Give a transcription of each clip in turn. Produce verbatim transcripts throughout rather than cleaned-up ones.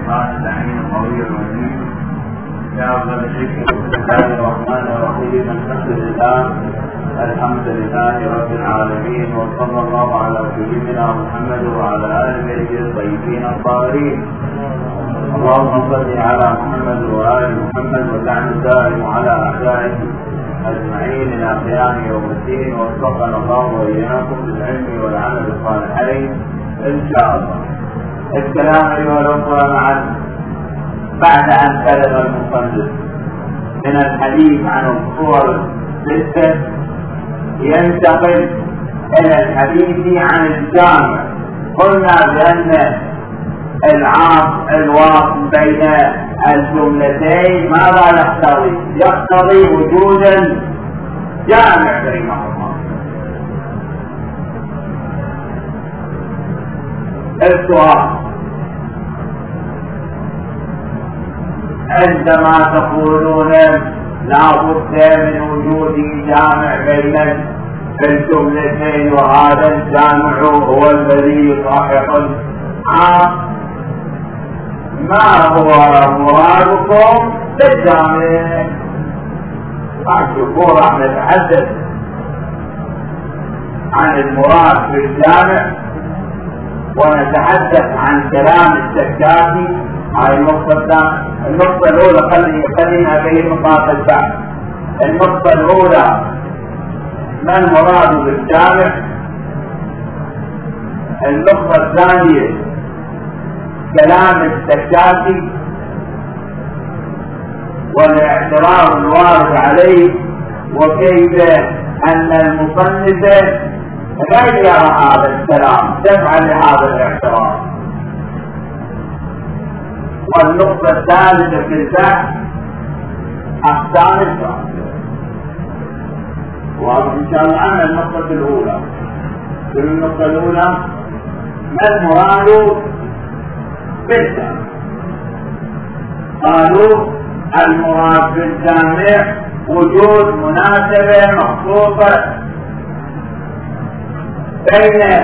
الرحمن الرحيم القوي الرحيم. يا أفضل الشكر بسم الله الرحمن الرحيم. الحمد لله الحمد لله رب العالمين، وصلى الله على سيدنا محمد وعلى آل بيته الطيبين الطاهرين. اللهم صل على محمد وآل محمد وسعد الدائم على أعدائه أجمعين إلى قيام يوم الدين، ووفقنا الله وإياكم بالعلم والعمل الصالحين إن شاء الله. الكلام أيها الأخوة معا بعد أن فرغ المصنف من الحديث عن الصور الستة ينتقل إلى الحديث عن الجامع. قلنا بأن العاص الواصل بين الجملتين ماذا يقتضي؟ يقتضي وجودا جامع بينهما. السؤال: عندما تقولون لا بد من وجود جامع بين الجملتين وهذا الجامع هو الذي يصحح العاص، ما هو مرادكم بالجامع؟ الجمهور راح نتحدث عن المراد بالجامع ونتحدث عن كلام السكاتي. هاي النقطة النقطة الأولى خلي خلينا بين نقاط البحث. النقطة الأولى ما المراد بالجامع؟ النقطة الثانية كلام السكاتي والاعتراض الوارد عليه، وكيف أن المصنف غير هذا الكلام دفعا لهذا الاعتراض. والنقطة الثالثة في البحث أقسام الجامع. وإن شاء الله عن النقطة الأولى. في النقطة الأولى ما المراد بالجامع؟ قالوا المراد بالجامع وجود مناسبة مخصوصة بين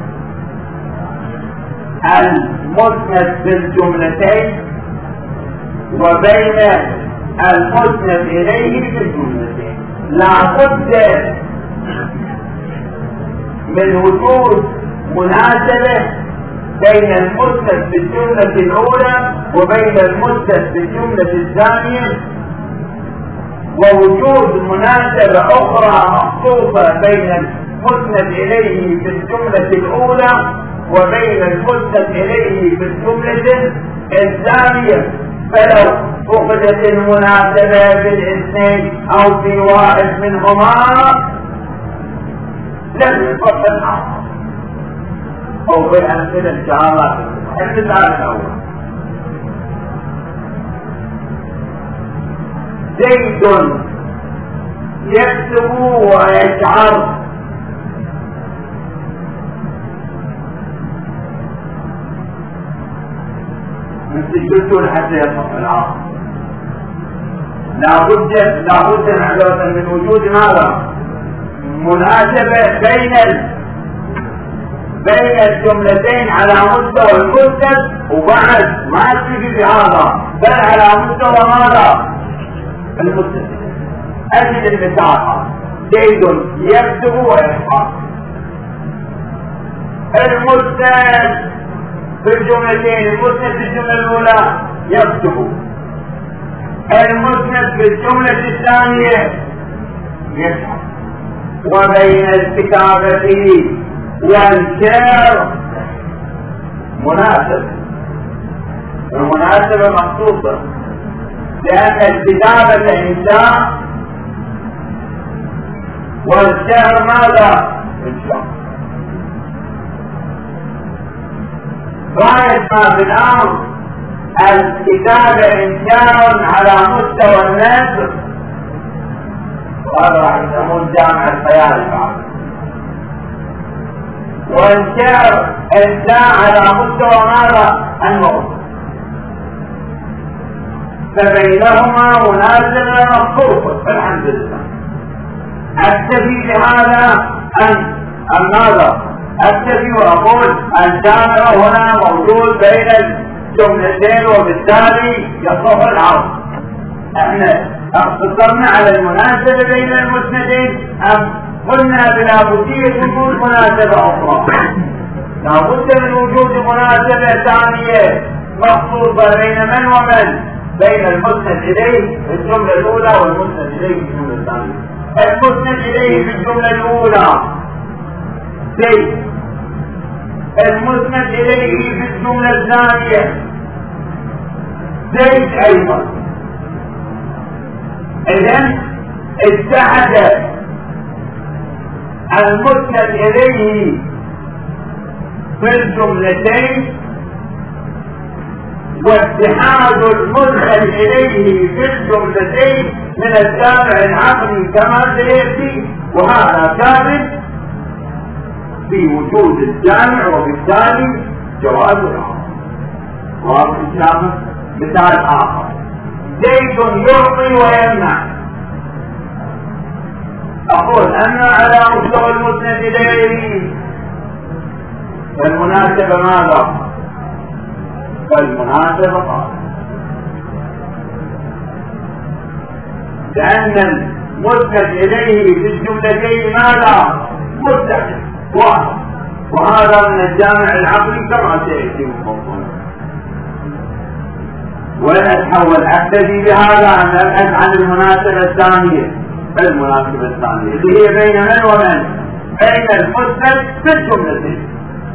المسند بالجملتين وبين المسند إليه بالجملتين. لا بد من وجود مناسبة بين المسند بالجملة الأولى وبين المسند بالجملة الثانية، ووجود مناسبة أخرى مخصوصة بين المسند إليه بالجملة الأولى وبين المسند إليه بالجملة الثانية. فلو فقدت المناسبة في الاثنين أو في واحد منهما لم يصح الآخر. أو في أمثلة إن شاء الله. المثال الأول: زيد يكتب ويشعر. مثل قلتوا حتى يصح الآخر. لابد لابد معذرة من وجود ماذا؟ مناسبة بين بين الجملتين على مستوى المسند، وبعد ما تجي بهذا بل على مستوى ماذا؟ المسند. أجد المثال: زيد يكتب ويشعر. المسند في الجملتين، المسند في الجملة الأولى يكتب، المسند في الجملة الثانية يشعر. وبين الكتابة والشعر مناسبة، المناسبة مخصوصة، لأن الكتابة إنشاء والشعر ماذا؟ إنشاء. غاية ما في الأمر الكتابة إنشاء على مستوى النثر، وهذا راح يسمون جامع الخيال بعد، والشعر إنشاء على مستوى ماذا؟ النظر. فبينهما مناسبة مخصوصة. فالحمد لله أكتفي بهذا أن ماذا؟ أكتفي وأقول الجامع هنا موجود بين جملتين وبالتالي يصح العرض. احنا اقتصرنا على المناسبة بين المسندين ام قلنا بلا بد وجود مناسبة اخرى؟ لا بد من وجود مناسبة ثانية مخصوصة بين من ومن، بين المسند اليه في الجملة الاولى والمسند اليه في الجملة الثانية. المسند اليه في الجملة الاولى زيد، المسند اليه في الجملة الثانية زيد ايضا. اذن اتحد المسند اليه في الجملتين واتحاد المدخل اليه في الجملتين من الجامع العقلي كما سياتي، وهذا كامل في وجود الجامع وبالتالي جواز العرض. واضح الكلام؟ مثال اخر زيد يعطي ويمنع، اقول ان على مستوى المسند اليه فالمناسبة ماذا؟ فالمناسبة قال لأن المسند إليه في الجملتين ماذا؟ مستحيل واحد، وهذا من الجامع العقلي كما سيأتي مفصلا. ونتحول أبتدي بهذا أن نبحث عن المناسبة الثانية. المناسبة الثانية اللي هي بين من ومن؟ بين المسند في الجملتين.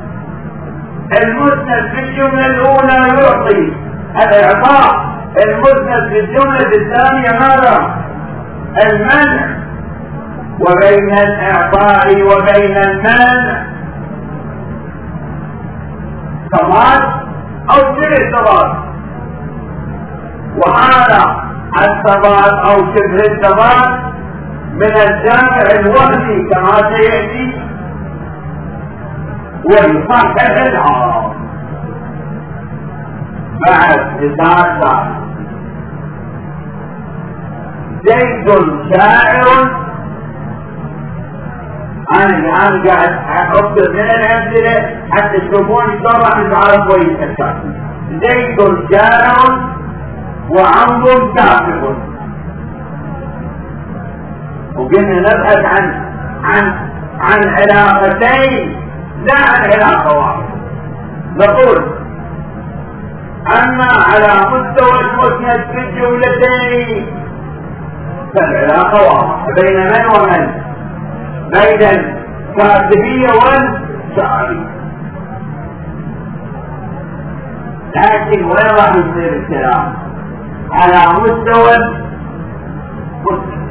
المسند في الجملة الأولى يعطي الإعطاء، المسند في الجملة الثانية ماذا؟ المنع. وبين الإعطاء وبين المنع ثبات أو شبه ثبات، وهذا الثبات أو شبه الثبات من الجامع الوهمي كما سيأتي ويصحح العرض. بعد مثال ثاني زيد شاعر. انا الان قاعد اكتب من الامثله حتى تشوفون شلون راح نتعرف كويس الكاتب. زيد شاعر وعمرو كاتب، وقلنا نبحث عن عن عن علاقتين لا عن علاقة واحدة. نقول أما على مستوى المسند في الجملتين فالعلاقة واحدة بين من ومن؟ بين الكاتبية والشاعرية. لكن وين راح يصير الكلام؟ على مستوى المسند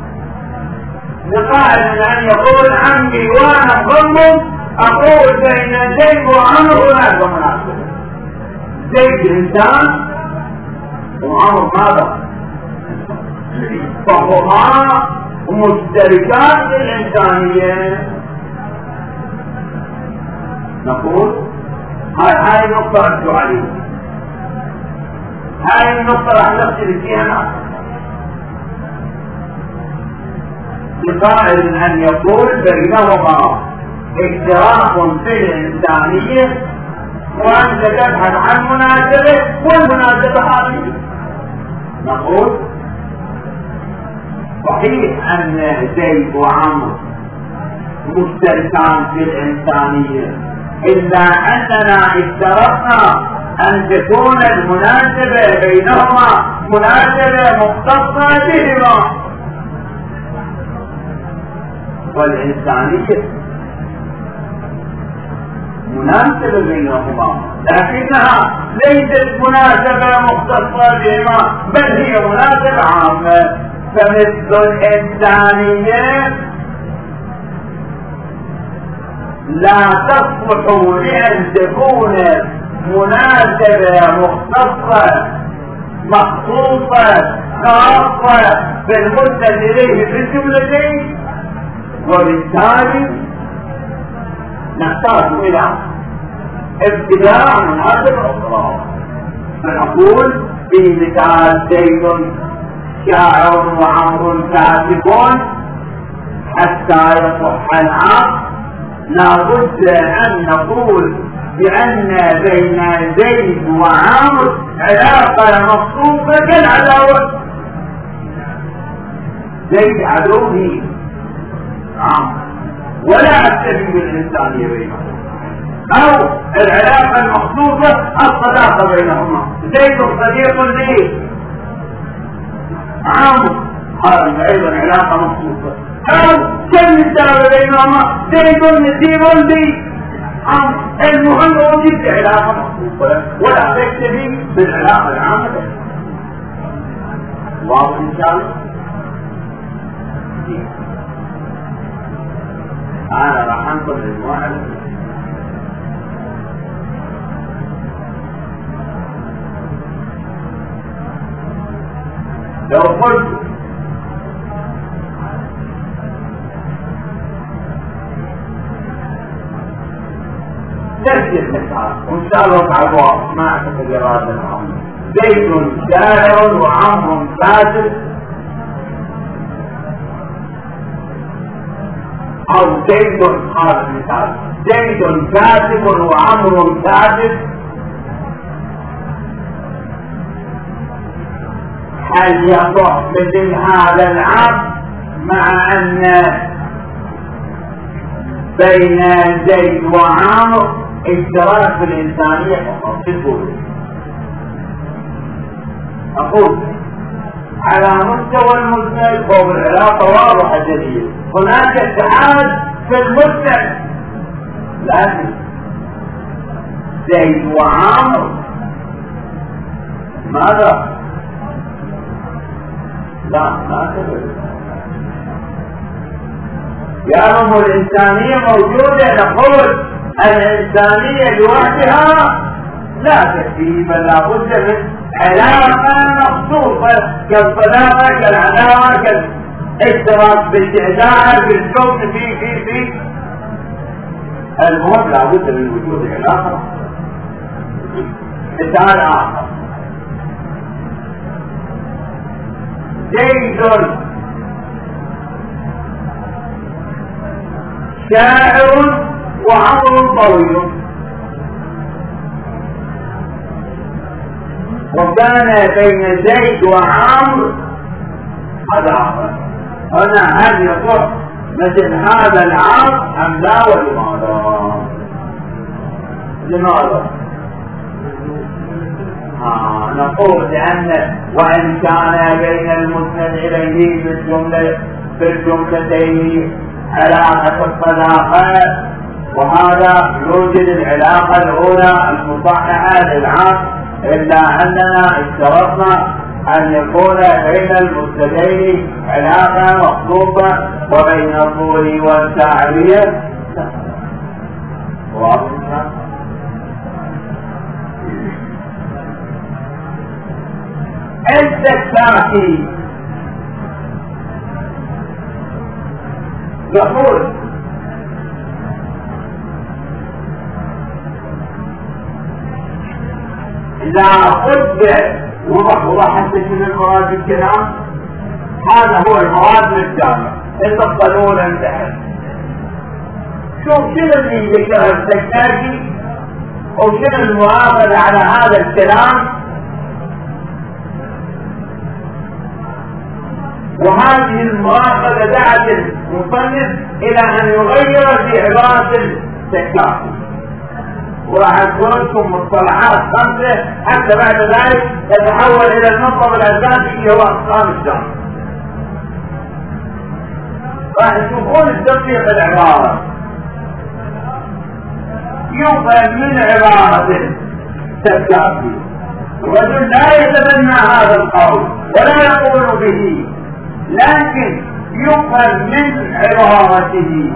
نقال أن يقول عمي وأنا ضمن أقول بين زيد وعمر هناك مناسبة. زيد إنسان وعمر ماذا؟ فهما مشتركات الإنسانية. نقول هاي هاي النقطة ركزوا عليها، هاي النقطة راح نختلف فيها. لقائل أن يقول بينهما اختراق في الإنسانية وأنت تبحث عن مناسبة والمناسبة هذه. نقول صحيح أن زيد وعمر مشتركان في الإنسانية، إلا أننا اشترطنا أن تكون المناسبة بينهما مناسبة مختصة بهما، والإنسانية مناسبة بينهما لكنها ليست مناسبة مختصة بهما بل هي مناسبة عامة. فمثل الإنسانية لا تصلح لأن تكون مناسبة مختصة مخصوصة خاصة بالمسند إليه في الجملتين، وبالتالي نحتاج إلى ابتداء مناسبة أخرى. فنقول في مثال زيد شاعر وعمر كاتب حتى يصح العقد لابد أن نقول بأن بين زيد وعمرو علاقة مخصوصة كالعداوة. زيد عدو لي عمرو ولا أكتفي بالإنسانية بينهم، أو العلاقة المخصوصة الصداقة بينهما. زيد صديق لي عمرو هذا أيضا علاقة مخصوصة، أو كالنساء بينهما زيد نسيب لي عمرو. المهم وجدت علاقة مخصوصة ولا تكتفي بالعلاقة العامة. واضح إن شاء الله؟ أنا راح أنقل الموعد لو قلت تسجل مثال وإن شاء الله تعالوا ما أعتقد إرادة العمر. زيد شاعر وعمر فاسد، أو زيد هذا المثال زيد كاتب وعمر كاتب، هل يصح مثل هذا العقد مع أن بين زيد وعمر اشتراك في الإنسانية فقط؟ أقول على مستوى المسند فهو العلاقة واضحة جديدة، هناك اتحاد في المسند، لكن زيد وعمر ماذا؟ لا ما تبدو. يعني الإنسانية موجودة، نقول الإنسانية لوحدها لا تكفي، بل لابد من علاقة مخصوصة كالصداقة كالعداوة كالاشتراك بالاستعداء بالشوق في في في المهم لابد من وجود علاقة. مثال آخر زيد شاعر وعمر طويل، وكان بين زيد وعمر هذا عقد. هنا هل يصح مثل هذا العقد أم لا؟ ولماذا؟ لماذا؟ آه نقول لأن وإن كان بين المسند إليه بالجملة بالجملتين علاقة الصداقة، وهذا يوجد العلاقة الأولى المصححة للعقد، إلا أننا اشترطنا أن يكون بين المسندين علاقة مخصوصة وبين الطول والتعبير. واضح؟ التكتاكي يقول إذا أخذ وضح وضحت من المراد الكلام، هذا هو المراد للجامع. القانون انتهى. شوف شنو اللي ذكره التكتاكي وشنو المؤاخذة على هذا الكلام، وهذه المؤاخذة دعت المصنف إلى أن يغير في عبارة التكتاكي. وراح أقول لكم مصطلحات خمسة حتى بعد ذلك يتحول إلى المنطق الأساسي اللي هو أقسام الجمع. راح تشوفون التطبيق العبارة يفهم من عبارة التكتاكي. الرجل لا يتبنى هذا القول ولا يقول به، لكن يفهم من عبارته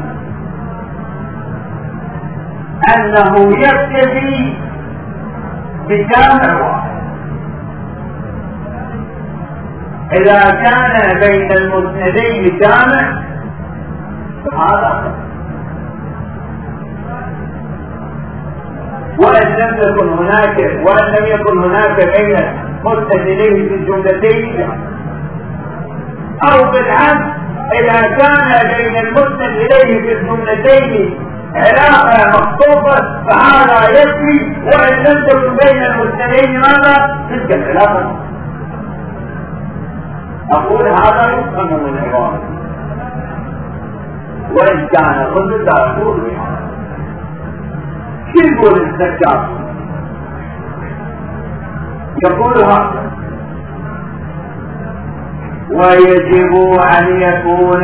أنه يكتفي بجامع واحد إذا كان بين المسندين جامع، فهذا وإن لم تكن هناك وإن لم يكن هناك بين المسندين في الجملتين جامع، أو بالعكس إذا كان بين المسند إليه في الجملتين علاقة مخطوطة فهذا يكفي، وإن لم تكن بين المسندين ماذا؟ تلك العلاقة. أقول هذا يفهم من العبارة، وإن كان الرجل لا يقول بهذا. كيف يقول الزكاة؟ يقول هذا: ويجب أن يكون،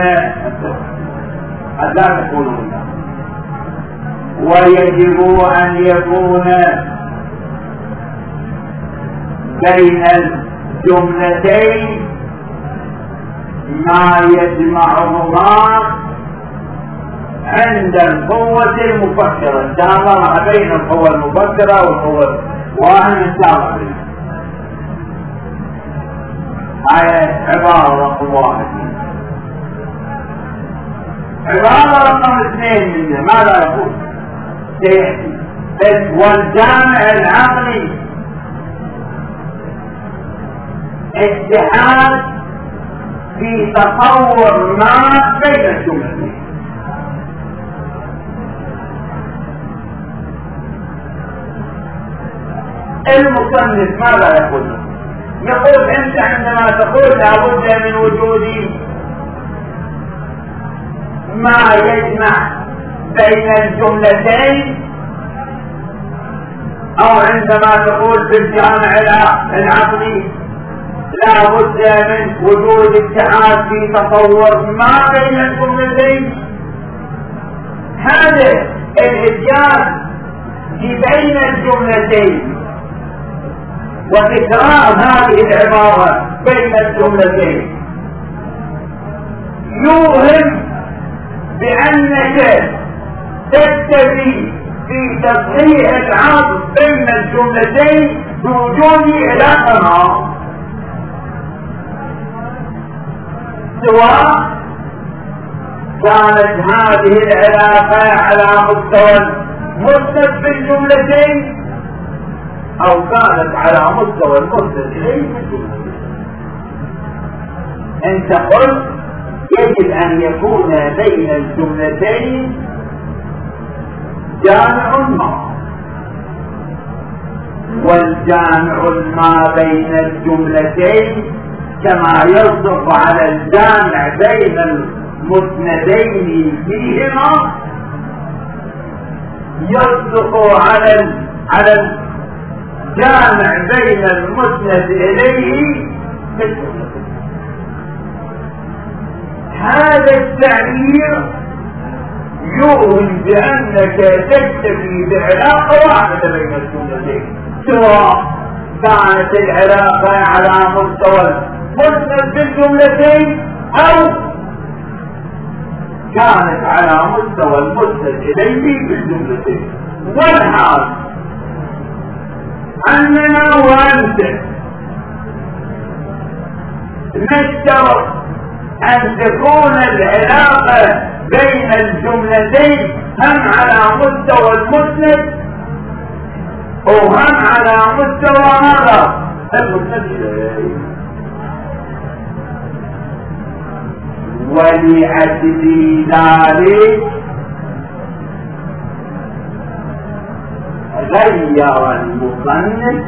لا تقول هنا، ويجب أن يكون بين الجملتين ما يجمعهما عند القوة المفكرة. التابع بين القوة المفكرة والقوة واحد التابع بين. هاي عبارة رقم واحد. عبارة رقم اثنين منه ماذا يقول؟ والجامع العقلي اتحاد في تصور ما بين الجملتين. المصنف ماذا يقول؟ يقول انت عندما تقول لابد من وجود ما يجمع بين الجملتين، او عندما تقول في الجامع العقلي لا بد من وجود اتحاد في تصور ما بين الجملتين، هذا الاتيان بين الجملتين وتكرار هذه العبارة بين الجملتين يوهم بأنك تكتفي في تصحيح العقد بين الجملتين بوجود علاقة، سواء كانت هذه العلاقة على مستوى المسند في الجملتين أو كانت على مستوى المسند إليه في الجملتين. أنت قلت يجب أن يكون بين الجملتين جامع ما، والجامع ما بين الجملتين كما يصدق على الجامع بين المسندين فيهما يصدق على على الجامع بين المسند إليه في الجملتين. هذا التعبير يوهم بأنك تكتفي بعلاقة واحدة بين الجملتين، سواء كانت العلاقة على مستوى مسند في الجملتين أو كانت على مستوى المسند إليه في الجملتين. والحال أننا وأنت نشترط أن تكون العلاقة بين الجملتين هم على مستوى المسند وهم على مستوى ماذا؟ المسند. ولأجل ذلك غير المصنف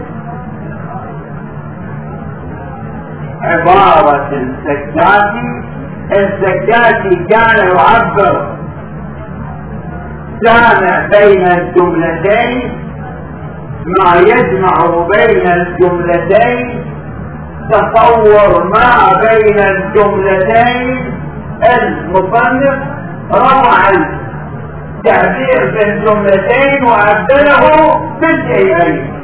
عبارة الزكاتي. الزكاتي كان يعبر جامع بين الجملتين ما يجمع بين الجملتين، تصور ما بين الجملتين. المصنف روى التعبير في الجملتين وعدله بالشيئين.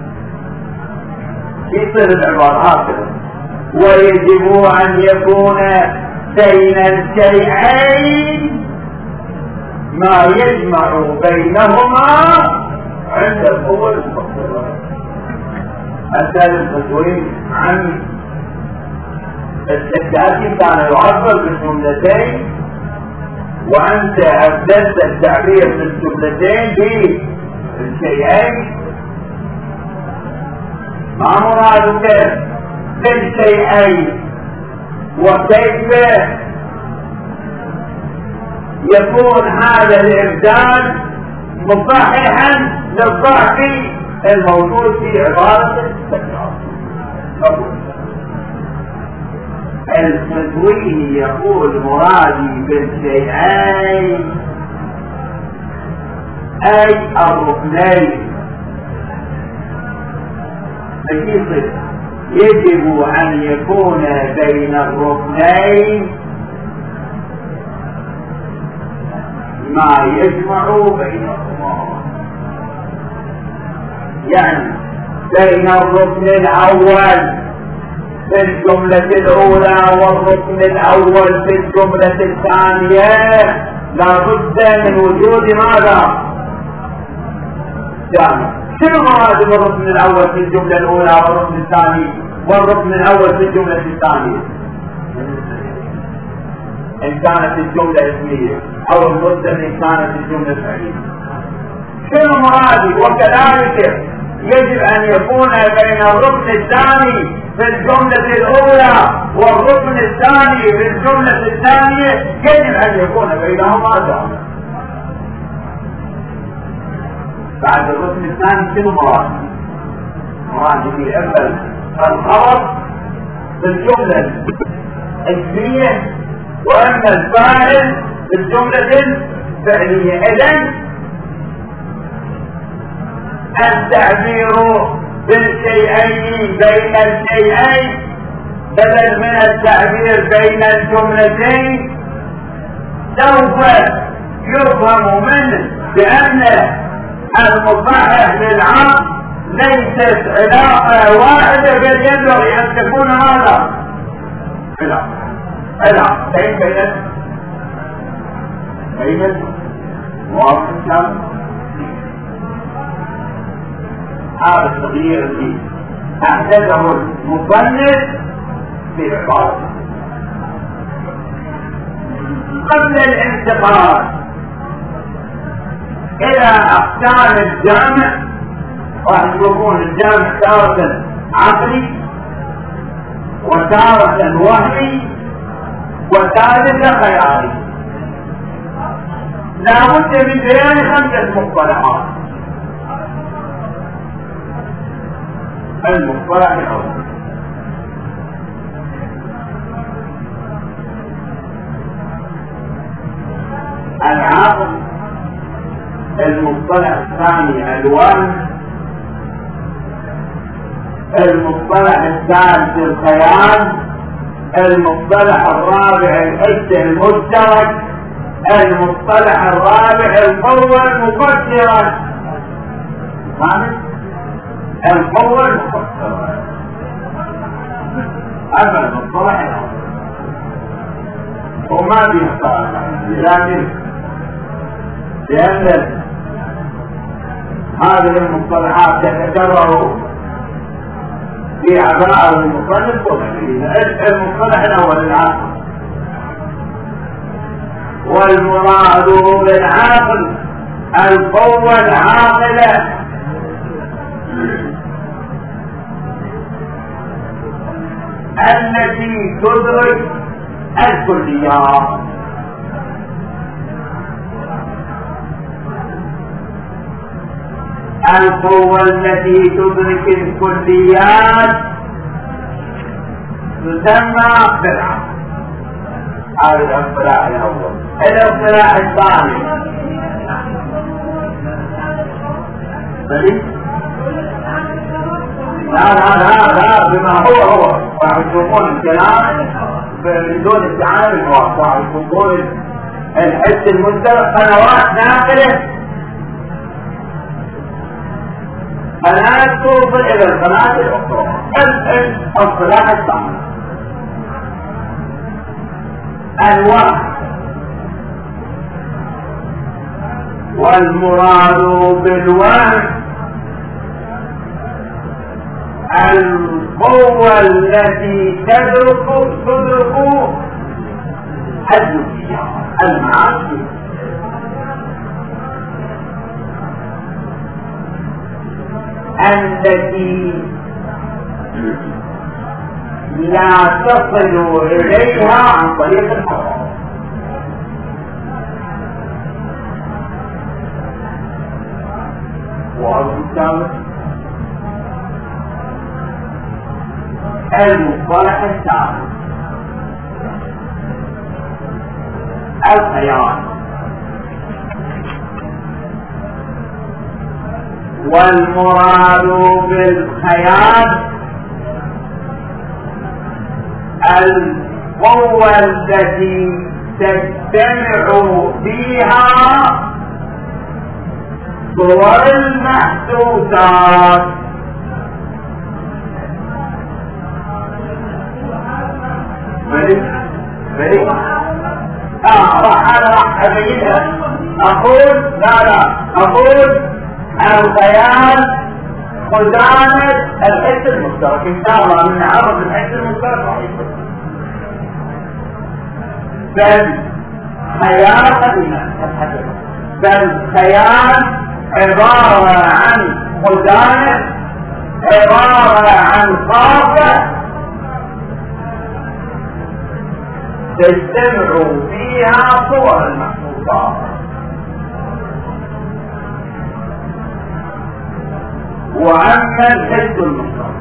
يصير العبارة هكذا: ويجب أن يكون بين الشيئين ما يجمع بينهما عند القوة المفكرة. الثالث مسؤول عن الزكاتي كان يعبر بالجملتين، وأنت أبدلت التعبير بالجملتين بالشيئين. ما مرادك بالشيئين؟ وكيف يكون هذا الإبدال مصححا للضعف الموجود في عبارة التكرار. التدوين يقول مرادي بالشيئين أي الركنين، يجب أن يكون بين الركنين ما يجمع بينهما، يعني بين الركن الأول في الجملة الأولى والركن الأول في الجملة الثانية لابد من وجود ماذا؟ جامع. شنو مراد الركن الأول في الجملة الأولى والركن الثاني والركن الأول في الجملة الثانية؟ إن كانت الجملة اسمية أو المدة إن كانت الجملة فعلية. شنو مرادي؟ وكذلك يجب أن يكون بين الركن الثاني في الجملة الأولى والركن الثاني في الجملة الثانية يجب أن يكون بينهما جامع. بعد الركن الثاني شنو مرادي؟ مرادي في أول الخبر في الجملة الاسمية وأما الفاعل في الجملة الفعلية. إذن التعبير بالشيئين بين الشيئين بدل من التعبير بين الجملتين سوف يفهم منه بأن المصحح للعقل ليست علاقة واحدة بل ينبغي أن تكون هذا علاقة علاقة بين بين بين واضح. هذا التغيير الذي أحدثه المصنف في عبارته قبل الانتقال إلى أقسام الجامع. راح يكون الجامع تارة عقلي وتارة وهمي وثالثة خيالي. لا بد من بيان خمسة مصطلحات. المصطلح الأول العقل، المصطلح الثاني الوهم، المصطلح الثالث الخيال، المصطلح الرابع الحس المشترك، المصطلح الرابع القوة المفسرة. القوة المفسرة هذا المصطلح الأول وما بيختار لكن لأن هذه المصطلحات تتكرر في عبارة المصنف والمصطلح. المصطلح الأول العقل، والمراد بالعقل القوة العاقلة التي تدرك الكليات. القوة التي تدرك الكليات تسمى بالعقل. هذا الاصطلاح الأول. الاصطلاح الثاني لا لا لا لا بما هو هو راح يشوفون الكلام بدون استعانة بالحوار. راح يشوفون الحس المشترك قنوات ناقلة الآن توصل إلى القناة الأخرى. الاصطلاح الثاني الوهم، والمراد بالوهم القوة التي تدرك تدرك الجزئيات المعاني التي لا تصل إليها عن طريق الحواس. السابق المصطلح السابق الخيال، والمراد بالخيال القوة التي تجتمع فيها صور المحسوسات. بريء اه راح انا راح ابينها. اقول لا لا اقول الخيال خزانة الحس المشترك ان شاء الله من عرض الحس المشترك راح يكون بل خيال قديمة بل خيال عبارة عن خزانة، عبارة عن طاقة تجتمع فيها صور المحسوسات. وأما الحس المشترك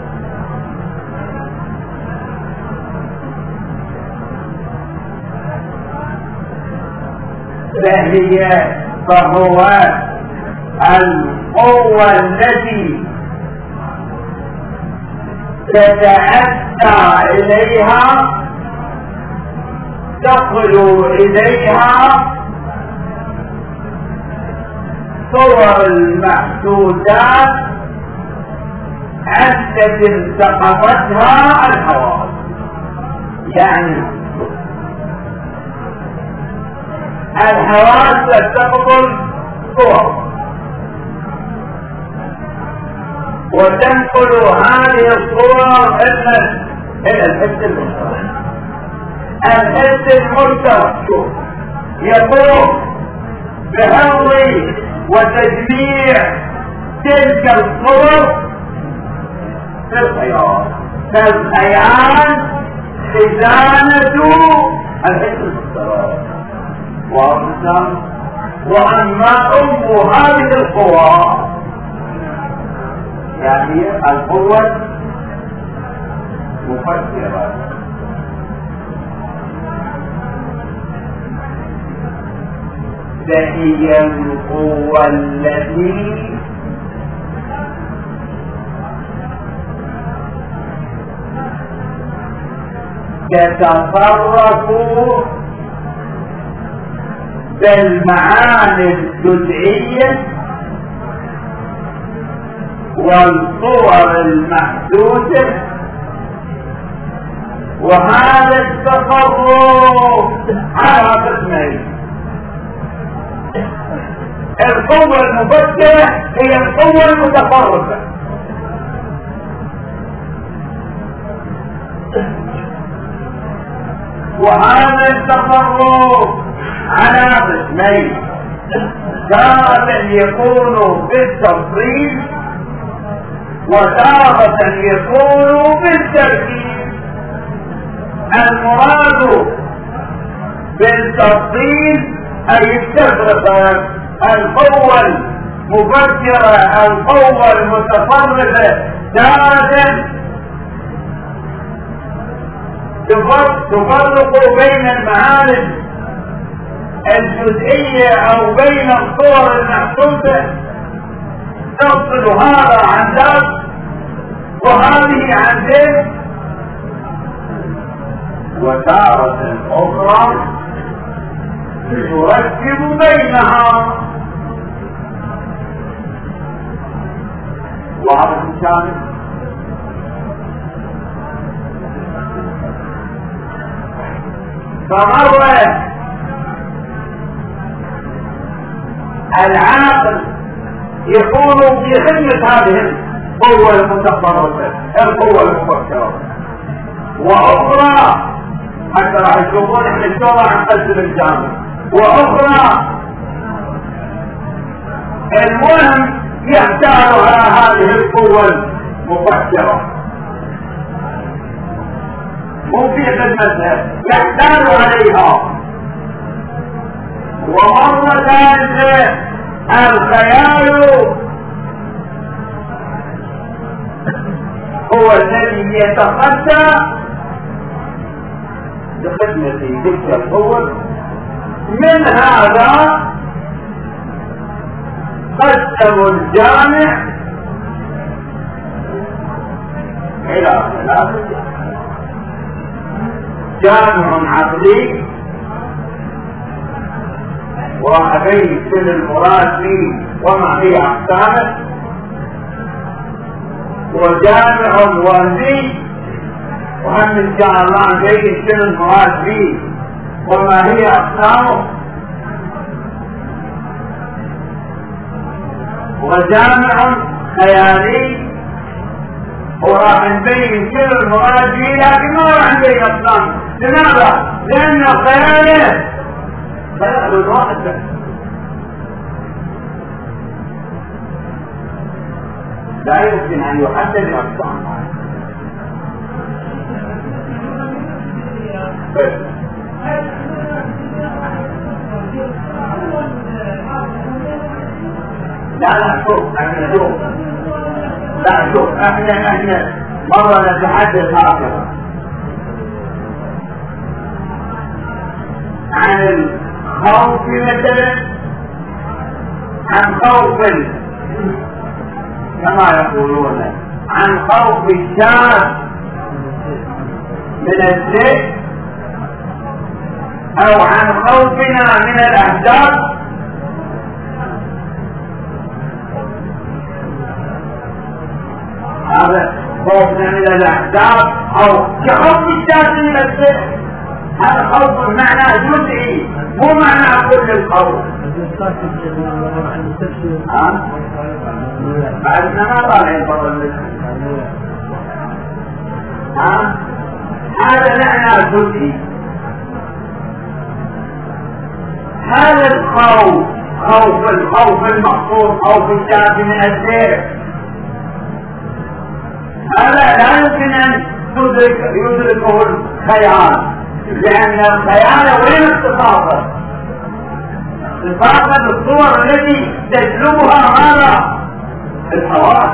فهي فهو القوة التي تتأتى إليها تصل إليها صور المحسوسات التي التقطتها الحواس. يعني الحواس تلتقط الصور وتنقل هذه الصور إلى الحس المشترك. الحس المشترك يقوم بحفظ وتجميع تلك الصور في الخيال، فالخيال خزانة الحس المشترك. وأما أم هذه القوى يعني القوة مفكرة، فهي القوة التي تتصرف بالمعاني الجزئية والصور المحدودة. وهذا التصرف على قسمين: القوة المفكرة هي القوة المتصرفة، وهذا التصرف على قسمين: تارة يكون بالتفصيل وتارة يكون بالتركيب. المراد بالتفصيل أي التفرقة القوة المفكرة القوة المتصرفة تارة تفرق بين المعارف الجزئية أو بين الصور المحسوسة، تفصل هذا عن ذاك وهذه عن ذاك. وتارة أخرى تركب بينها. وهذا الشامل فمرة العاقل يكون في خدمة هذه القوة المتصرفة القوة المفكرة، وأخرى حتى راح يشوفون احنا شلون راح نقسم الجامع، وأخرى المهم يحتاج على هذه القوة المفكرة مو في خدمتها، يحتاج عليها. ومرة ثالثة الخيال هو الذي يتخطى بخدمة تلك القوة. من هذا قسموا الجامع إلى ثلاثة: جامع عقلي وأبين كل المراد فيه وما هي أقسامه، وجامع وهمي وهم إن شاء الله نبين كل المراد فيه وما هي أقسامه، وجامع خيالي وراح نبين كل المراد فيه لكن ما راح نبين أقسامه. لماذا؟ لأن خياله خيال واحد بس، لا يمكن أن يحدد الأقسام. لا لا شوف احنا شوف لا شوف احنا احنا مرة نتحدث هكذا عن الخوف مثلا، عن خوف كما يقولون عن خوف الشاب من الذئب، او عن خوفنا من الاحزاب. هذا خوفنا من الاحزاب او كخوف الشاب من الذئب، هذا خوف معنى جزئي مو معنى كل الخوف. ها؟ بعدنا ما طالعين برا المسجد. ها؟ هذا معنى جزئي. هذا الخوف خوف الخوف المقصود خوف الشاب من الذئب، هذا لا يمكن ان تدرك يدركه الخيال، لان الخيال وين اختصاصه؟ اختصاصه بالصور التي تجلبها ماذا؟ الحواس.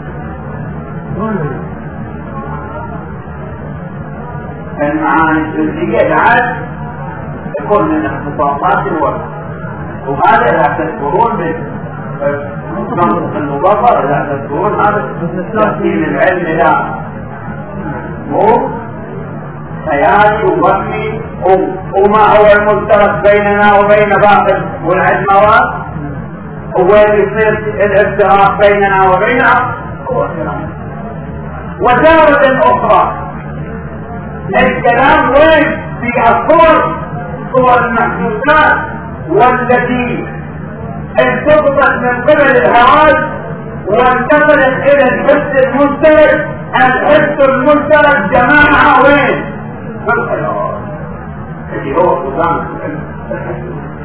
المعاني الجزئيه بعد تكون من اختصاصات الوقت، وهذا لا تذكرون بالمنطق المضافر، لا تذكرون هذا تفصيل العلم، لا مو خيالي ووهمي وما هو المشترك بيننا وبين باقي والعجموات، وين يصير الافتراق بيننا وبينها. وتارة أخرى الكلام وين في الصور، صور المحدوثات والتي انتقطت من قبل الهواج وانتقلت الى الحس المشترك. الحس المشترك جماعة وين؟ في الخيال اللي هو قدام الحس.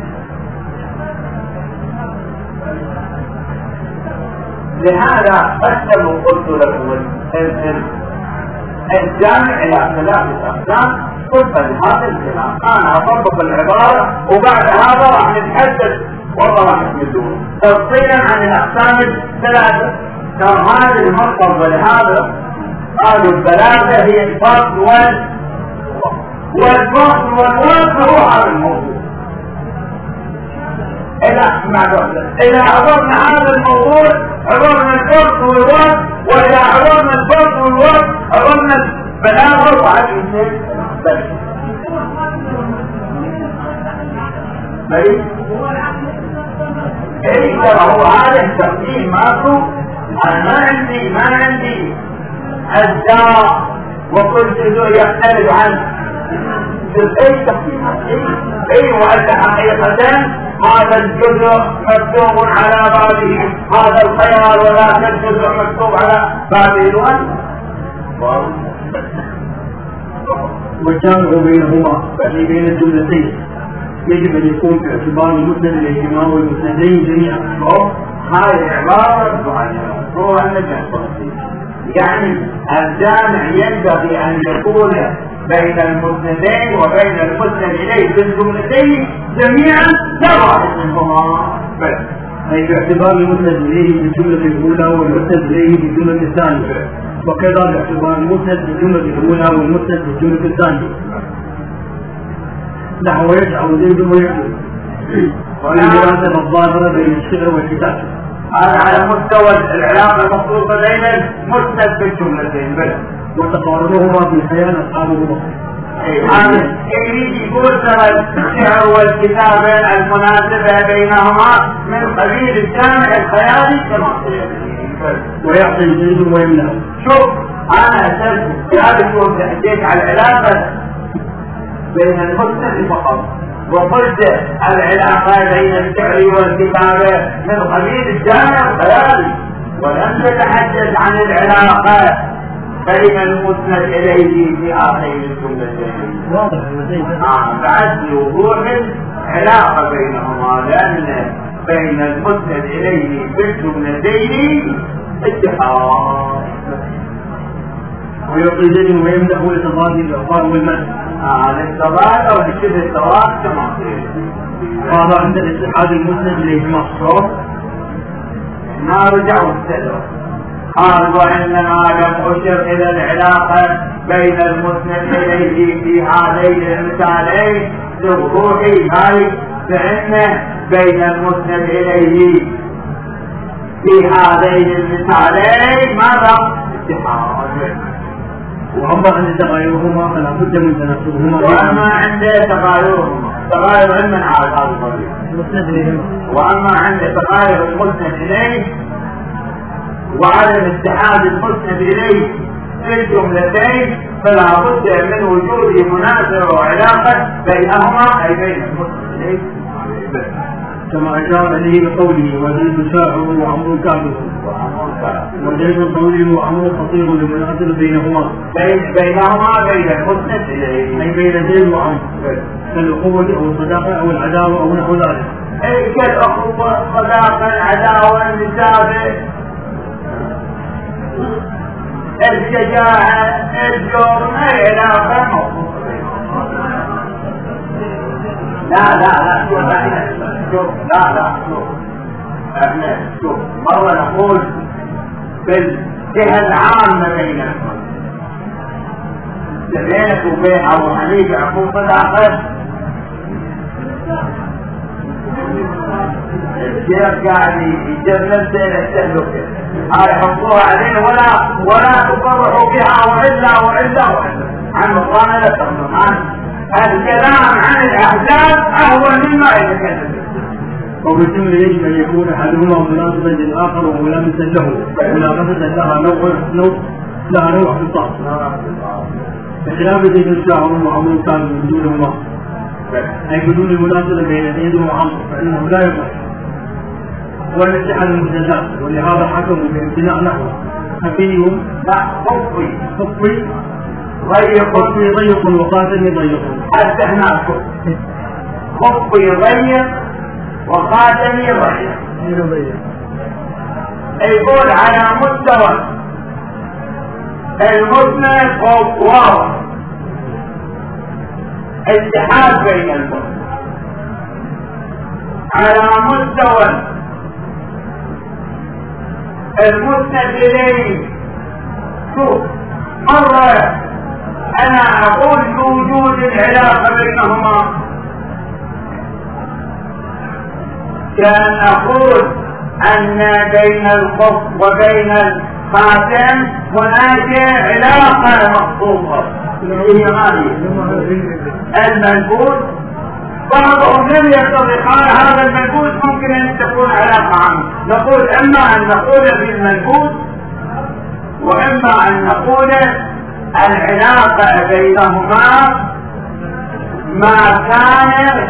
لهذا قسموا قلت لكم الجامع الى ثلاثة اقسام. قلت لهذا الكلام انا اطبق العبارة وبعد هذا راح نتحدث والله راح نسمدون تفصيلا عن الاقسام الثلاثة. كان هذه المرتبة ولهذا قالوا البلاغة هي الفصل وال والفصل والوصف هو هذا الموضوع. إذا إذا عبرنا هذا الموضوع عبرنا الفصل والوصف، وإذا عبرنا الفصل والوصف عبرنا البلاغة وعلى الاثنين بس. ايه هو هذا التقسيم ماكو. انا ما عندي ما عندي اجزاء وكل جزء يختلف عن جزئي تقسيم. ايه وانت حقيقة هذا الجزء مكتوب على بابه، هذا الخيال وذاك الجزء مكتوب على بابه. والجامع بينهما يعني بين الجملتين يجب ان يكون في اعتبار المسند الاجتماع والمسندين جميعا. هذه عبارة معينة هو النجاح. يعني الجامع ينبغي ان يكون بين المسندين وبين المسند اليه في الجملتين جميعا لا واحد منهما بس. اي باعتبار المسند اليه في الجملة الاولى والمسند اليه في الجملة الثانية. وكذا باعتبار المسند بالجملة الأولى والمسند بالجملة الثانية. نحو يجعل زيد ويكتب والمناسبة الظاهرة بين الشعر والكتاب. هذا على مستوى العلاقة المخصوصة بين المسند بالجملتين بس، وتقارنهما في خيال أصحاب البصر. هذا يريد يقول ترى الشعر والكتابة المناسبة بينهما من قبيل الجامع الخيالي كما ويعطي زيد ويمنع. شوف أنا أسألت هذا شو تحكيت على العلاقة بين المسند فقط، وقلت العلاقة بين الشعر والكتابة من قبيل الجامع الخيالي، ولم تتحدث عن العلاقة بين المسند إليه في آخر الجملتين. واضح آه بعد لوضوح العلاقة بينهما، لأن بين المسند إليه في الجملتين اتحاد. ويعطي زيد ويمنع لتضاد الألفاظ والمعنى. آه للتضاد أو لشبه التضاد كما قيل. هذا عند الاتحاد المسند إليه مخصوص. ما رجعوا السلوك. قال وإنما لم أشر إلى العلاقة بين المسند إليه في هذين المثالين لوضوح ذلك، فإن بين المسند إليه في هذين المثالين مرة اتحاد. وأما عند تغايرهما فلا بد من تناسبهما. وأما عند تغايرهما تغاير علما على هذا الطريق المسند إليه. وأما عند تغاير المسند إليه وعدم اتحاد المسند إليه في الجملتين فلا بد من وجود مناسبة وعلاقة بينهما أي بين المسند إليه، كما أشار إليه بقوله وزيد شاعر وعمر كافر وزيد طويل وعمر خطير لمناسبة بينهما بين بينهما بين المسند إليه أي بين زيد وعمر كالأخوة أو الصداقة أو العداوة أو نحو ذلك. أي كالأخوة الصداقة العداوة النسابة الشجاعة الجرم أي علاقة موجودة. لا لا لا شوف شوف لا لا شوف احنا شوف مرة نقول بالجهة العامة بيننا بينك وبين أبو حنيفة أكون صداقة الشيخ قاعد يجرب بين التهلكة هاي حطوها عليه ولا ولا تقرحوا بها وإلا وإلا وإلا عن مقامة لا تقرحوا عن الكلام عن الأحداث أهون مما يتكلم. وبالجملة يجب أن يكون أحدهما مناسبا للآخر وملامسا له مناسبة لها نوع نوع لها نوع في الطاقة. بخلاف زيد الشاعر وعمر كان بدونهما أي بدون المناسبة بين زيد وعمر فإنه لا يقع والاتحاد المجازات، ولهذا حكموا بامتناع نحوه خفي لا خفي خفي ضيق خفي ضيق وخاتم ضيق. حتى هناك خفي ضيق وخاتم ضيق. يقول على مستوى المسند واضح اتحاد بين المسند، على مستوى المسند إليه شوف مرة أنا أقول بوجود العلاقة بينهما كان أقول أن بين الخف وبين الخاتم هناك علاقة مخصوصة هي هذه المنبوذ. بعضهم لم يتفق هذا المنبوذ ممكن أن تكون علاقة عنه، نقول إما أن نقول في المنبوذ وإما أن نقول العلاقة بينهما ما كان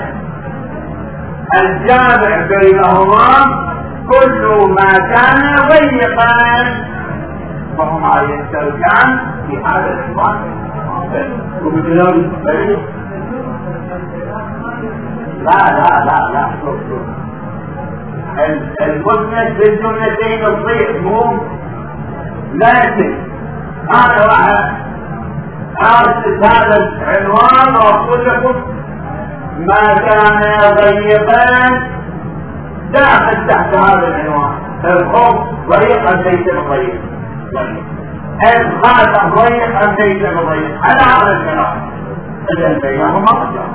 الجامع بينهما كل ما كان ضيقا فهما يشتركان في هذا الإخوان. وبخلاف لا لا لا لا شوف شوف المسند بالجملتين الضيق مو لكن هذا واحد أرسل هذا العنوان وأقول لكم ما كان ضيقا داخل تحت هذا العنوان الخوف ضيقا ليس بضيق الخاتم ضيق أم ليس بضيق على هذا الكلام إذن بينهما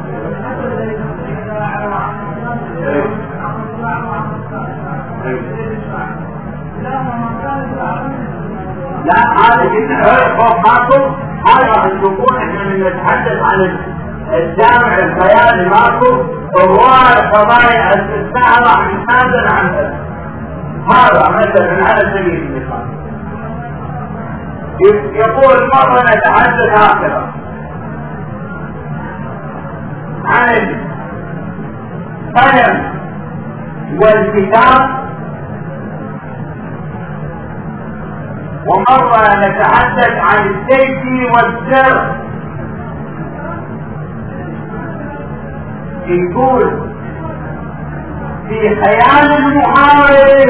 لا هذا جدا خوف ماكو هذا راح تشوفون احنا من نتحدث عن الجامع الخيالي ماكو وهو قضايا الاستثناء راح نتنازل عنها هذا مثلا على سبيل المثال يقول مرة نتحدث هكذا عن القلم والكتاب ومرة نتحدث عن السيف والسر يقول في خيال المحارب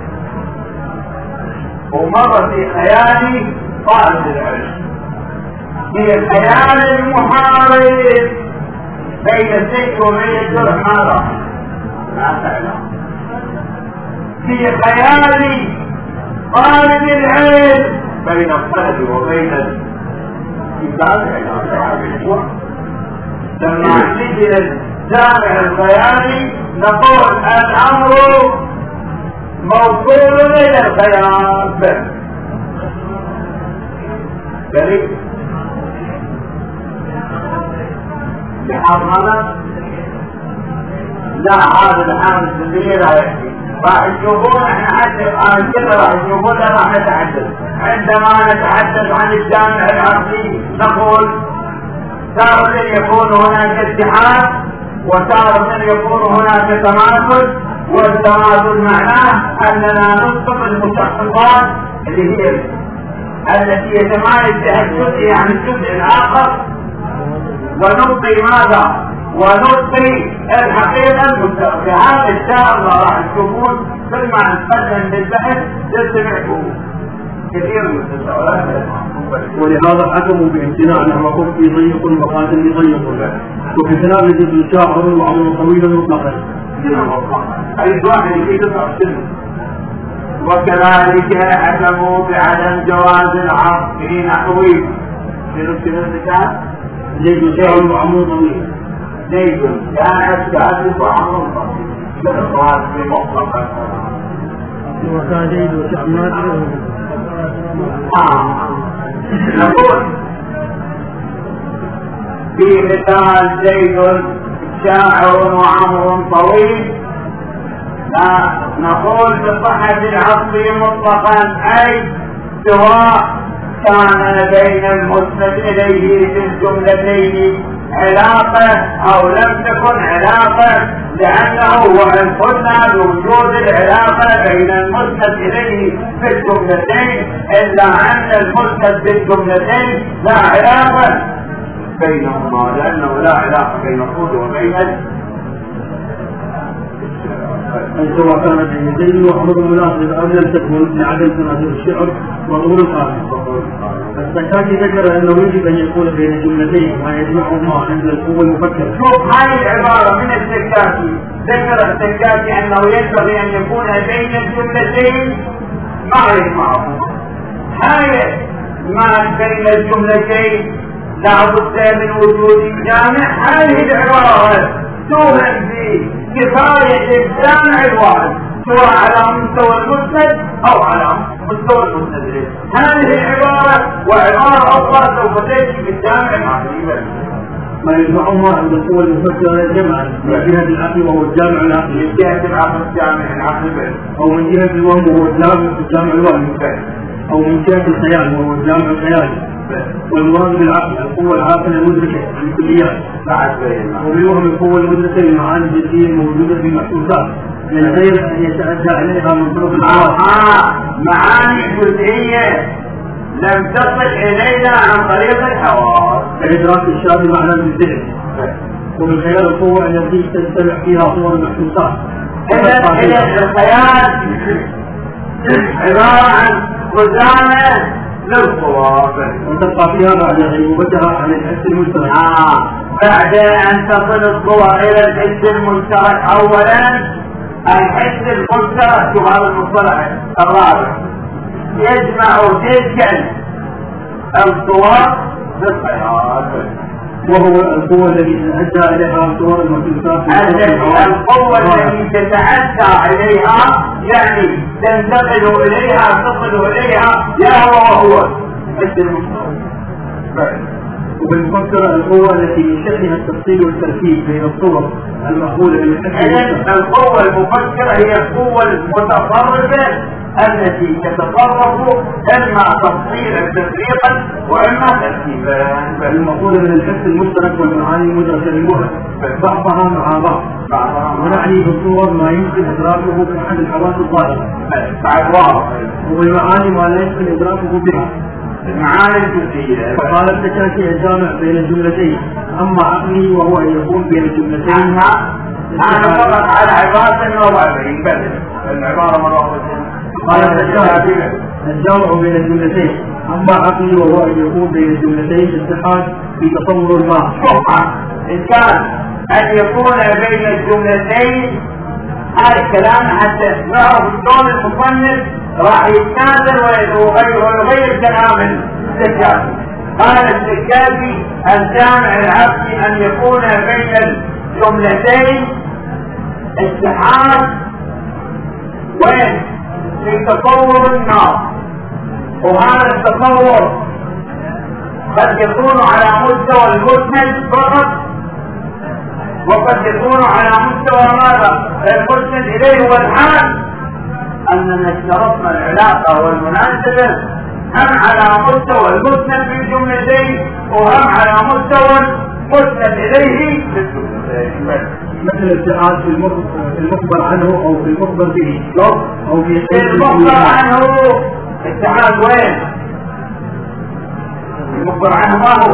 ومرة في خيال طالب العلم في خيال المحارب بين السيف وبين السر ماذا؟ لا تعلم في خيال طالب العلم بين الطلب وبين الكتاب لما نجي للجامع الخيالي نقول الامر موصول الى الخيال بس دليل لحظنا لا هذا الحال السنية لا يحكي راح يشوفون احنا حتى عن كذا راح يشوفون راح نتحدث عندما نتحدث عن الجامع العقلي نقول تارة يكون هناك اتحاد وتارة يكون هناك تماثل والتماثل معناه اننا نطلق المشخصات اللي هي التي يتمايز بها الجزء عن الجزء الاخر ونبقي ماذا؟ ونبقي الحقيقة المستقبل هذا إن شاء الله راح تشوفون كل ما نتقدم بالبحث تسمعوا كثير من التساؤلات ولهذا حكموا بامتناع نحوكم في ضيق وقاتل لضيق وفي خلال يجب شاعر وعمر طويل مطلقا أي واحد في تسع سنة وكذلك حكموا بعدم جواز العرض في نحوي شنو شنو الكتاب؟ زيد شاعر وعمر طويل زيد كانت كاتب وعمر طويل شرطات في مطلقا وكان زيد وشعر نقول في مثال زيد شاعر وعمر طويل لا نقول بصحة العصر مطلقا أي سواء كان بين المسند إليه في الجملتين علاقة أو لم تكن علاقة لأنه وإن قلنا بوجود العلاقة بين المسند إليه في الجملتين إلا أن المسند في الجملتين لا علاقة بينهما لأنه لا علاقة بين الطول وبين سواء كانت يدين وحفظ مناسب أو لم تكن لعدم تناسب الشعر وطول القافية. السكاكي ذكر أنه يجب أن يكون بين الجملتين ما يجمعهما عند القوة المفكرة. شوف هذه العبارة من السكاكي ذكر السكاكي أنه ينبغي أن يكون بين الجملتين ما يجمعهما. هاي ما بين الجملتين لا بد من وجود جامع. هذه العبارة توهم في كفاية الجامع الواحد سواء على مستوى المسند أو على مستوى المسند. هذه العبارة وعبارة أخرى سوف تأتي بالجامع العقلي ما يجمعهما عند القوة المفكرة جمعا من جهة العقل وهو الجامع العقلي، من جهة العقل الجامع العقلي، أو من جهة الوهم وهو الجامع الوهمي، أو من جهة الخيال وهو الجامع الخيالي. والمراد بالعقل القوة العاقلة المدركة عن الكليات، وبالوهم القوة المدركة للمعاني الجزئية الموجودة في المحسوسات من غير أن يتأتى عليها من طرق الحواس. معاني جزئية لم تصل إلينا عن طريق الحواس كإدراك الشاب معنى بالذهن. وبالخيال القوة التي تجتمع فيها صور المحسوسات. إذا الخيال عبارة عن خزانة للصواب وتبقى فيها بعد غيبوبتها عن الحس المشترك. آه. بعد أن تصل الصور إلى الحس المشترك أولا الحس المشترك هذا المصطلح الرابع يجمع تلك الصور بالخيرات، وهو القوة التي تتأدى إليها صور المخلوقات. القوة التي تتأدى إليها يعني تنتقل إليها تصل إليها يا هو وهو مثل المستوى. وبالمفكرة القوة التي من شأنها التفصيل والتركيب بين الصور المأخوذة من إذن القوة المفكرة هي القوة المتصرفة التي تتصرف إما تفصيلا تفريقا وإما تركيبا. المأخوذة من الحس المشترك والمعاني المتشابهة بعضها مع بعض، ونعني بالصور ما يمكن إدراكه في أحد الحواس الظاهرة بعد واضح، وبالمعاني ما لا يمكن إدراكه بها المعاني الجزئية. فقال التكاتي الجامع بين الجملتين، أما عقلي وهو أن يكون بين الجملتين. أنا فقط على عبارة النووي بس العبارة مرة. قال التكاتي الجامع بين الجملتين، أما عقلي وهو أن يكون بين الجملتين اتحاد في تصور ما. إن كان أن يكون بين الجملتين هذا الكلام حتى نعرف شلون المصنف راح يتنازل ويغير ويغير كلام السكاتي. قال السكاتي الجامع العقلي أن يكون بين الجملتين اتحاد وين في تصور النار، وهذا التصور قد يكون على مستوى المسند فقط، وقد يكون على مستوى ماذا المسند إليه والحال، أننا اشترطنا العلاقة والمناسبة هم على مستوى المسند في الجملتين وهم على مستوى المسند إليه في الجملتين. مثل الاتحاد في المخبر عنه أو في المخبر به، أو في المخبر عنه اتحاد وين؟ المخبر عنه ما هو؟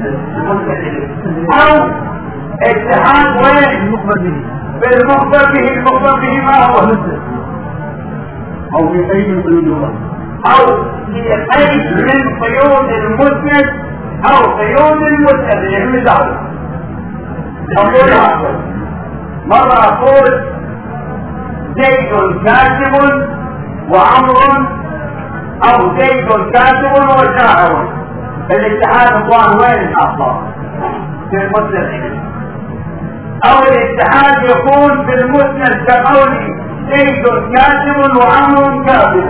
أو اتحاد وين؟ المخبر به. بالمخبر به، المخبر به ما هو؟ أو في قيد من قيود الله، أو في قيد من قيود المسند أو قيود المسند المثال. أقولها مرة أقول زيد كاتب وعمر، أو زيد كاتب وشاعر. الاتحاد الظاهر وين الأفضل؟ في المسند. أو الاتحاد يكون في المسند كقولي زيد كاتب وعمر كاتب،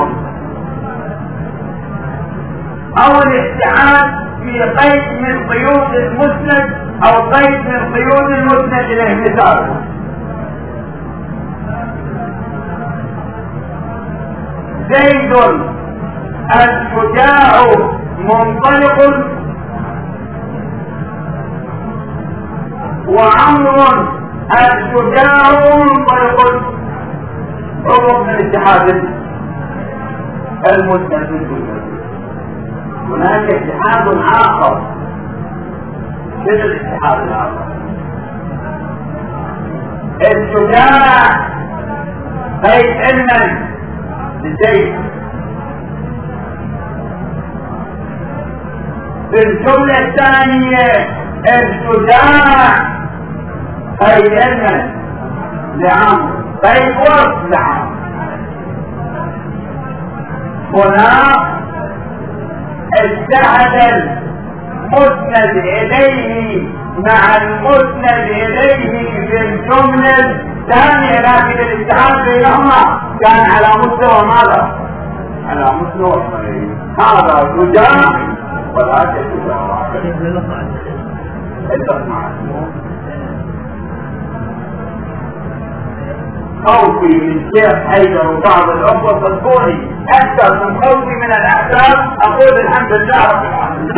أو الاتحاد في قيد من قيود المسند أو قيد من قيود المسند إليه. مثال زيد الشجاع منطلق وعمر الشجاع منطلق، عضو من الاتحاد المسند. هناك اتحاد آخر مثل الاتحاد الآخر. الشجاع قيد علما للزيد، في الجملة الثانية الشجاع قيد علما لعمر، قيد وصف لعمر. هنا اتحد المسند إليه مع المسند إليه في الجملة الثانية، لكن الاتحاد بينهما كان على مستوى ماذا؟ على مستوى هذا شجاع ولا شجاع. خوفي من شيخ حيدر وبعض الأخوة صدقوني أكثر من خوفي من الأحداث. أقول الحمد لله رب